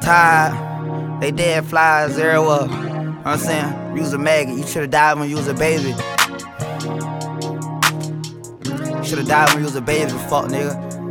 tired. They dead flies everywhere. You know what I'm saying? You was a maggot. You should've died when you was a baby. You should've died when you was a baby, fuck nigga.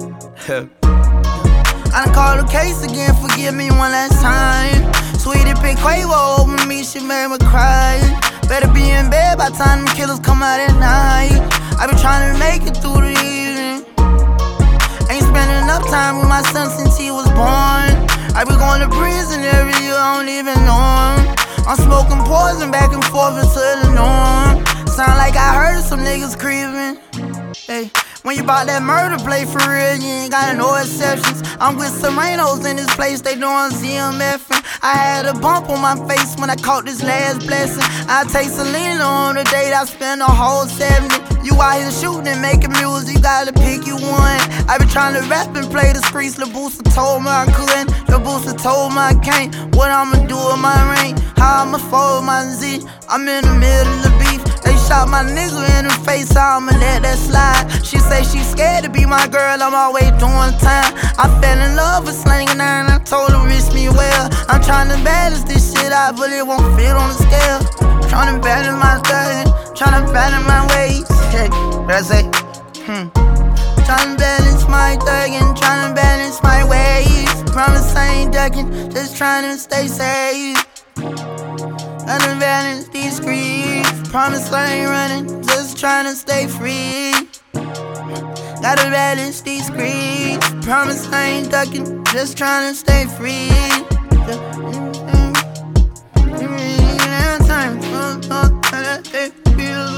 I done called the case again, forgive me one last time. Sweetie pick Quavo over me, she made me cry. Better be in bed by the time them killers come out at night. I been trying to make it through the evening. Ain't spending enough time with my son since he was born. I been going to prison every year, I don't even know him. I'm smoking poison back and forth into the norm. Sound like I heard some niggas creeping. Hey, when you bout that murder play for real, you ain't got no exceptions. I'm with Serenos in this place, they doing ZMFing. I had a bump on my face when I caught this last blessing. I take Selena on the date, I spend a whole 70. You out here shooting and making music, you gotta pick you one. I been trying to rap and play the streets, Lil Booster told me I couldn't, Lil Booster told me I can't. What I'ma do with my ring, how I'ma fold my Z. I'm in the middle of the beef, they shot my nigga in the face, how I'ma let that slide. She say she scared to be my girl, I'm always doing time. I fell in love with slanging iron, I told her wish me well. I'm trying to balance this shit out, but it won't fit on the scale. Trying to balance my thuggin', trying to balance my ways. Hey, what I say? Trying to balance my thuggin', trying to balance my ways. Promise I ain't ducking, just trying to stay safe. Gotta balance these streets. Promise I ain't running, just trying to stay free. Gotta balance these streets. Promise I ain't ducking, just trying to stay free.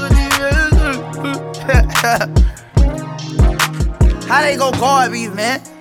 How they go guard beef, man?